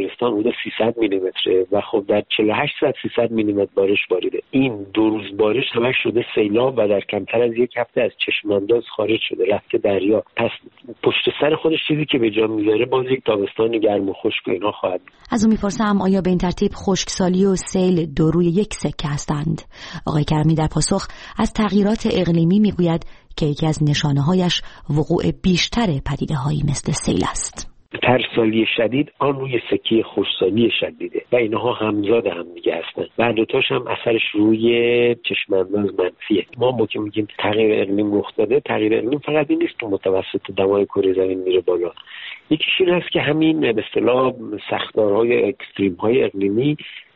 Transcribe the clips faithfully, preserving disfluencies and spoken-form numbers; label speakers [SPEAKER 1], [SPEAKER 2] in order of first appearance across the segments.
[SPEAKER 1] لرستان حدود سیصد میلیمتره و خب در چهل و هشت ساعت سیصد میلیمتر بارش باریده. این دو روز بارش همش شده سیلاب و در کمتر از یک هفته از چشم انداز خارج شده، رفته دریا. پس پشت سر خودش چیزی که به جا میذاره باز یک تابستان گرم و خشک و اینا خواهد.
[SPEAKER 2] از اون میپرسم آیا به این ترتیب خشکسالی و سیل دو روی یک سکه هستند؟ آقای کرمی در پاسخ از تغییرات اقلیمی میگوید که یکی از نشانه‌هایش وقوع بیشتر پدیده‌هایی مثل سیل است.
[SPEAKER 1] ترسالی شدید آن روی سکه خشکسالی شدیده و اینها همزاد هم دیگه هستن و دوتاش هم اثرش روی چشم انداز منفیه. ما ما که میگیم تغییر اقلیم رخ داده، تغییر اقلیم فقط این نیست که متوسط دمای کره زمین میره بالا، یکیش این هست که همین به اصطلاح ساختارهای اکستریم‌های اقلیمی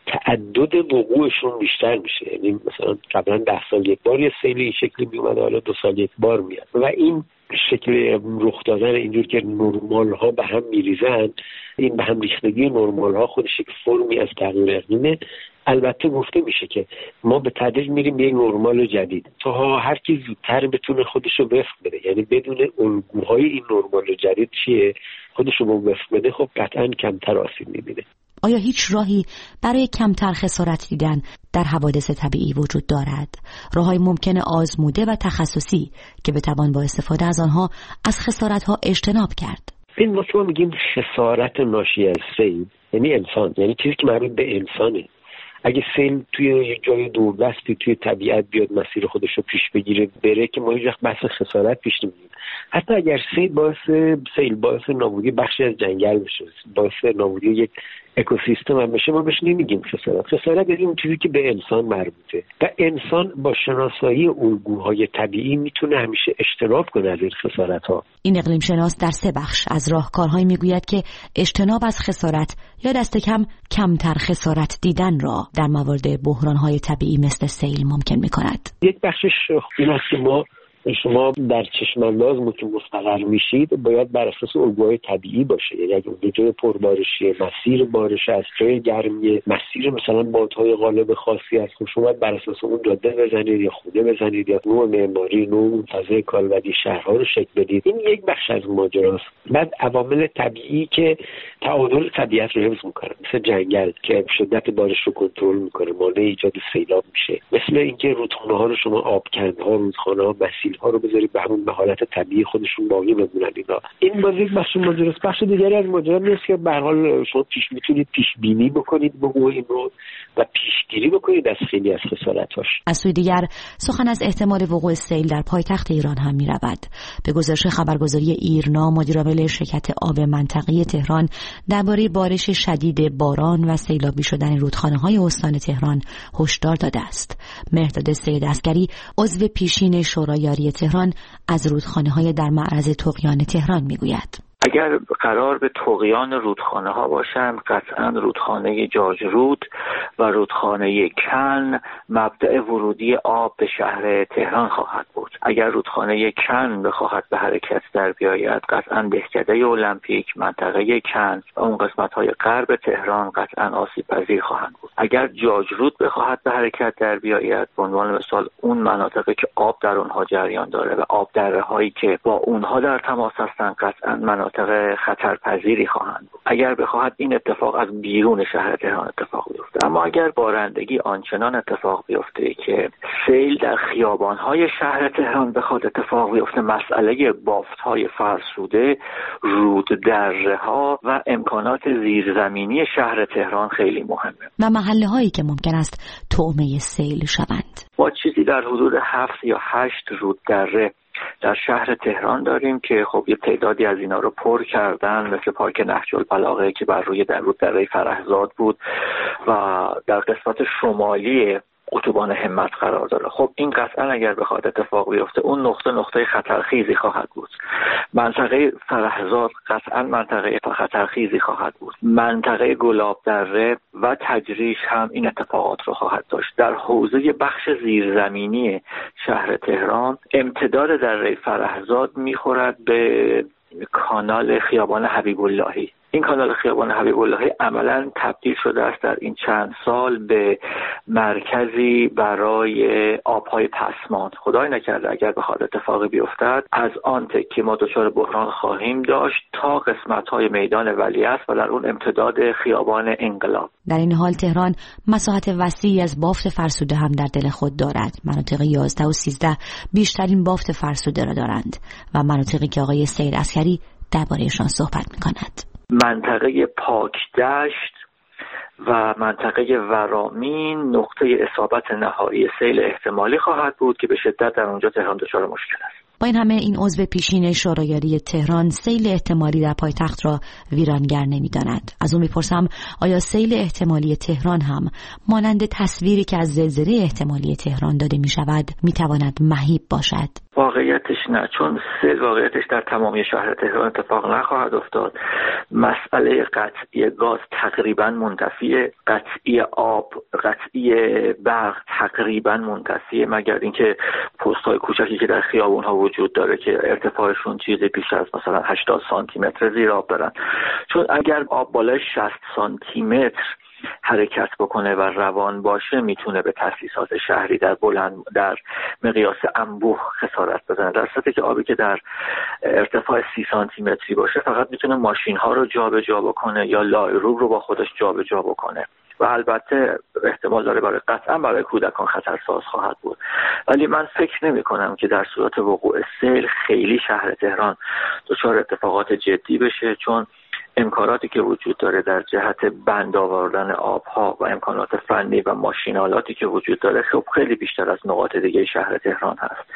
[SPEAKER 1] تعدد وقوعشون بیشتر میشه. یعنی مثلا قبلا ده سال یک بار یه سیل این شکلی میومد، حالا دو سال یک بار میاد و این شکل رخ دادن اینجور که نرمال ها به هم میریزن، این به هم ریختگی نرمال ها خودش یک فرمی از تغییر اقلیمه. البته گفته میشه که ما به تدریج میریم به یک نرمال جدید تا هر کی زودتر بتونه خودشو وفق بده، یعنی بدون الگوهای این نرمال جدید چیه خودشو وفق بده، خب قطعا کمتر آسیب میبینه.
[SPEAKER 2] آیا هیچ راهی برای کمتر خسارت دیدن در حوادث طبیعی وجود دارد؟ راههای ممکن آزموده و تخصصی که بتوان با استفاده از آنها از خسارت‌ها اجتناب کرد؟
[SPEAKER 1] این ما که میگیم خسارت ناشی از سیل یعنی انسان، یعنی چیزی که مربوط به انسانه. اگه سیل توی یک جای دوردستی توی طبیعت بیاد مسیر خودش رو پیش بگیره بره که ما هیچ وقت بحث خسارت پیش نمیگیریم. حتی اگر سیل باعث سیل باعث نابودی بخشی از جنگل بشه، باعث نابودی یک اکوسیستم هم بشه، ما بهش نمیگیم خسارت. خسارت یعنی اون چیزی که به انسان مربوطه و انسان با شناسایی الگوهای طبیعی میتونه همیشه اجتناب کنه از این خسارت‌ها.
[SPEAKER 2] این اقلیم شناس در سه بخش از راهکارهایی میگوید که اجتناب از خسارت یا دست کم کمتر خسارت دیدن را در موارد بحران‌های طبیعی مثل سیل ممکن می‌کند.
[SPEAKER 1] یک بخشش این است که ما شما در چشم انداز که مستقر میشید باید بر اساس الگوهای طبیعی باشه. یعنی اگه اون جای پربارشیه، مسیر بارش است، جای گرمیه، مسیر مثلا بادهای غالب خاصی است، خب شما بر اساس اون جاده بزنید یا خونه بزنید یا نوع معماری، نوع فضای کالبدی شهرها رو شکل بدید. این یک بخش از ماجراست. بعد عوامل طبیعی که تعادل طبیعت رو حفظ میکنه، مثل جنگل که شدت بارش رو کنترل میکنه، مانع ایجاد سیلاب میشه، مثل اینکه رودخانه‌ها رو شما آبکندها، رودخانه‌ها، مسیل ها رو بذارید به همون حالت طبیعی خودشون باقی بمونن. اینا این باز یک بخش ماجراست. بخش دیگری از ماجرا نیست که به هر حال شما پیش میتونید پیش بینی بکنید وقوع این رو و پیشگیری بکنید از خیلی از خسارت‌هاش.
[SPEAKER 2] از سوی دیگر سخن از احتمال وقوع سیل در پایتخت ایران هم میرود. به گزارش خبرگزاری ایرنا، مدیرعامل شرکت آب منطقه تهران درباره بارش شدید باران و سیلابی شدن رودخانه‌های استان تهران هشدار داده است. مهرداد سید عسگری، عضو پیشین شورای یاری تهران، از رودخانه‌های در معرض طغیان تهران میگوید:
[SPEAKER 3] اگر قرار به طغیان رودخانه ها باشند، قطعا رودخانه جاجرود و رودخانه کن مبدأ ورودی آب به شهر تهران خواهد بود. اگر رودخانه کن بخواهد به حرکت در بیاید، قطعا دهکده المپیک، منطقه کن و اون قسمت های غرب تهران قطعا آسیب پذیر خواهند بود. اگر جاجرود بخواهد به حرکت در بیاید، به عنوان مثال اون مناطقی که آب در اونها جریان داره و آب دره هایی که با اونها در تماس هستند، قطعا مناطق خطرپذیری خواهند بود. اگر بخواهد این اتفاق از بیرون شهر تهران اتفاق بیفته. اما اگر بارندگی آنچنان اتفاق بیفته که سیل در خیابان‌های شهر تهران بخواد اتفاق بیفته، مسئله بافت‌های فرسوده، روددره‌ها و امکانات زیرزمینی شهر تهران خیلی مهمه
[SPEAKER 2] و محله‌هایی که ممکن است طعمه سیل شوند.
[SPEAKER 3] ما چیزی در حدود هفت یا هشت روددره در شهر تهران داریم که خب یه تعدادی از اینا رو پر کردن، مثل پارک نهج البلاغه که بر روی در روددره فرهزاد بود و در قسمت شمالی اتوبان همت قرار داره. خب این قطعا اگر بخواد اتفاق بیفته، اون نقطه نقطه خطرخیزی خواهد بود. منطقه فرهزاد قطعا منطقه خطرخیزی خواهد بود. منطقه گلاب دره و تجریش هم این اتفاقات رو خواهد داشت. در حوزه بخش زیرزمینی شهر تهران، امتداد دره فرهزاد میخورد به کانال خیابان حبیب اللهی. این کانال خیابان حبیب الله عملاً تبدیل شده است در این چند سال به مرکزی برای آبهای پسماند. خدای نکرده اگر بخواد اتفاقی بیفتد از آن تکه ما دچار بحران خواهیم داشت تا قسمت‌های میدان ولیعصر و در اون امتداد خیابان انقلاب.
[SPEAKER 2] در این حال تهران مساحت وسیعی از بافت فرسوده هم در دل خود دارد. مناطق یازده و سیزده بیشترین بافت فرسوده را دارند و مناطقی که آقای سید عسکری درباره‌شان صحبت می‌کند.
[SPEAKER 3] منطقه پاکدشت و منطقه ورامین نقطه اصابت نهایی سیل احتمالی خواهد بود که به شدت در اونجا تهران دچار مشکل است.
[SPEAKER 2] با این همه این عضو پیشین شورایاری تهران سیل احتمالی در پایتخت را ویرانگر نمی‌داند. از او می‌پرسم آیا سیل احتمالی تهران هم مانند تصویری که از زلزله احتمالی تهران داده می‌شود می‌تواند مهیب باشد؟
[SPEAKER 3] واقعیتش نه، چون سیل واقعیتش در تمامی شهر تهران اتفاق نخواهد افتاد. مسئله قطعی گاز تقریبا منتفیه، قطعی آب، قطعی برق تقریبا منتفیه، مگر اینکه پست‌های کوچکی که در خیابون‌ها وجود داره که ارتفاعشون چیزی بیش از مثلا هشتاد سانتی متر زیر آب دارن. چون اگر آب بالای شصت سانتی متر حرکت بکنه و روان باشه میتونه به تاسیسات شهری در بلند در مقیاس انبوه خسارت بزنه، در صورتی که آبی که در ارتفاع سی سانتی متری باشه فقط میتونه ماشین ها رو جابجا بکنه یا لایروب رو با خودش جابجا بکنه و البته احتمال داره برای قطعا برای کودکان خطرساز خواهد بود. ولی من فکر نمی کنم که در صورت وقوع سیل خیلی شهر تهران دچار اتفاقات جدی بشه، چون امکاناتی که وجود داره در جهت بند آوردن آبها و امکانات فنی و ماشینالاتی که وجود داره خب خیلی بیشتر از نقاط دیگه شهر تهران هست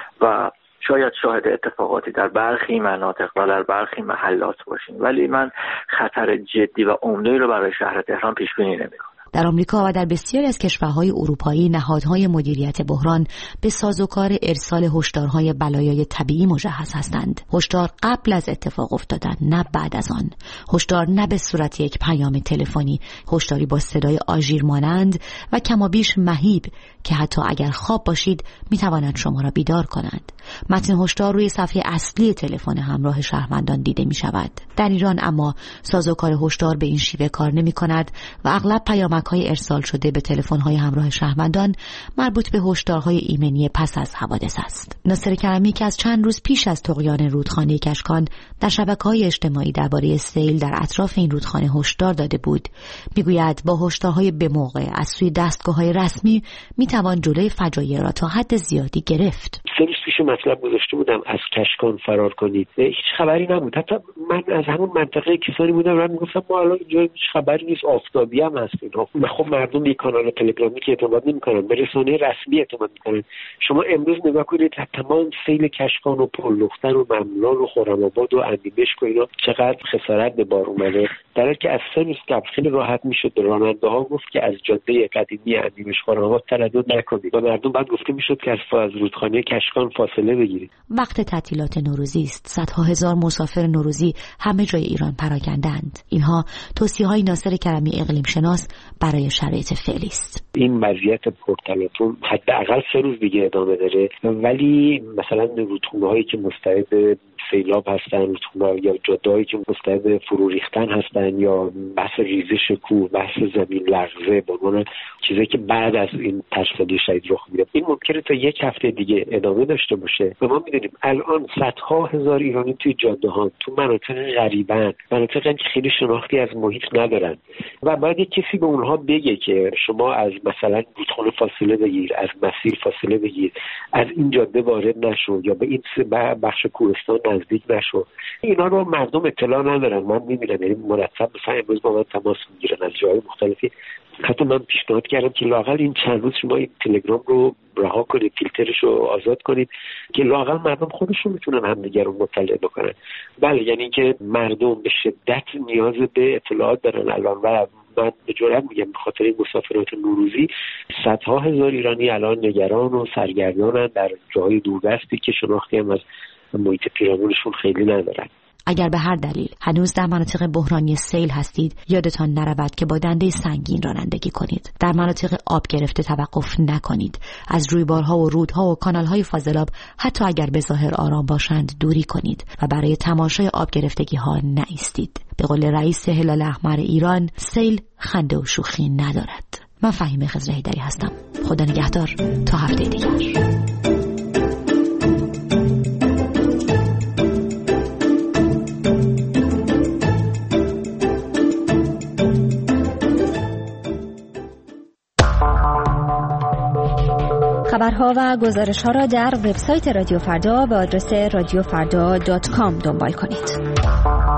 [SPEAKER 3] و شاید شاهد اتفاقاتی در برخی مناطق و در برخی محلات باشیم، ولی من خطر جدی و عمده‌ای رو برای شهر تهران پیش بینی نمی‌کنم.
[SPEAKER 2] در آمریکا و در بسیاری از کشورهای اروپایی نهادهای مدیریت بحران به سازوکار ارسال هشدارهای بلایای طبیعی مجهز هستند. هشدار قبل از اتفاق افتادن، نه بعد از آن. هشدار نه به صورت یک پیام تلفنی، هشداری با صدای آژیر مانند و کمابیش مهیب که حتی اگر خواب باشید میتواند شما را بیدار کند. متن هشدار روی صفحه اصلی تلفن همراه شهروندان دیده می شود. در ایران اما سازوکار هشدار به این شیوه کار نمی کند و اغلب پیامک‌های ارسال شده به تلفن‌های همراه شهروندان مربوط به هشدارهای ایمنی پس از حوادث است. ناصر کرمی که از چند روز پیش از طغیان رودخانه کشکان در شبکه‌های اجتماعی درباره سیل در اطراف این رودخانه هشدار داده بود، میگوید با هشدارهای به موقع از سوی دستگاه‌های رسمی میتوان جلوی فجایع را تا حد زیادی گرفت.
[SPEAKER 1] سه روز پیش مطلب گذاشته بودم از کشکان فرار کنید، هیچ خبری نبود. حتی من از همون منطقه کسانی بودم من میگفتم ما الان اینجا هیچ خبری نیست، آفتابی هم هست اینا. خب مردم یک کانال تلگرامی که اعتماد نمی‌کنن، به رسانه رسمی اعتماد می‌کنن. شما امروز نگاه کنید تمام سیل کشکان و پل‌لختر و مملان و خرم‌آباد و اندیمشک و اینا چقدر خسارت به بار اومده، در حالی که از سه روز قبل خیلی راحت میشد به راننده‌ها گفت که از جاده قدیمی اندیمشک خرم‌آباد تردد نکنید و مردم بعد گفته میشد که از رودخانه کشکان فاصله بگیرید.
[SPEAKER 2] وقت تعطیلات نوروزی است. صدها هزار مسافر نوروزی همه جای ایران پراکندند. اینها توصیه‌های ناصر کرمی اقلیم شناس برای شرایط فعلی است.
[SPEAKER 1] این وضعیت پرتلاطم حداقل سه روز دیگه ادامه داره، ولی مثلا رودخونه‌هایی که مستعد سیلاب هستن، رودخونه‌ها یا جاده‌هایی که مستعد فرو ریختن هستن یا بحث ریزش کوه، بحث زمین لرزه، به عنوان چیزی که بعد از این ترس‌های شدید رخ میده، این ممکنه تا یک هفته دیگه ادامه داشته باشه. و ما می‌دونیم الان صدها هزار ایرانی توی جاده‌ها، تو مناطق غریبن، مناطقی که خیلی شناختی از محیط ندارن و باید کسی به اونها بگه که شما از مثلا رودخانه فاصله بگیر، از مسیر فاصله بگیر، از این جاده وارد نشو یا به این بخش کوهستان نزدیک نشو. اینا رو مردم اطلاع ندارن. من می‌بینم یعنی مرتب مثلا امروز با من تماس میگیرن از جای مختلفی. حتی من پیشنهاد کردم که لااقل این چند روز شما این تلگرام رو رها کنید، فیلترش رو آزاد کنید که لااقل مردم خودشون میتونن همدیگه رو مطلع بکنن. بله، یعنی اینکه مردم به شدت نیاز به اطلاعات دارن الان و من به جرئت میگم به خاطر این مسافرات نوروزی صدها هزار ایرانی الان نگران و سرگردانن در جاهای دوردستی که شناختی هم از محیط پیرامونشون خیلی ندارن.
[SPEAKER 2] اگر به هر دلیل هنوز در مناطق بحرانی سیل هستید، یادتان نرود که با دنده سنگین رانندگی کنید. در مناطق آب گرفته توقف نکنید. از جویبارها و رودها و کانالهای فاضلاب حتی اگر به ظاهر آرام باشند دوری کنید و برای تماشای آب گرفتگی ها نایستید. به قول رئیس هلال احمر ایران، سیل خنده و شوخی ندارد. من فهیمه خضر حیدری هستم. خدا نگهدار تا هفته دیگر.
[SPEAKER 4] خبرها و گزارش‌ها را در وبسایت رادیو فردا به آدرس رادیو فردا دات کام دنبال کنید.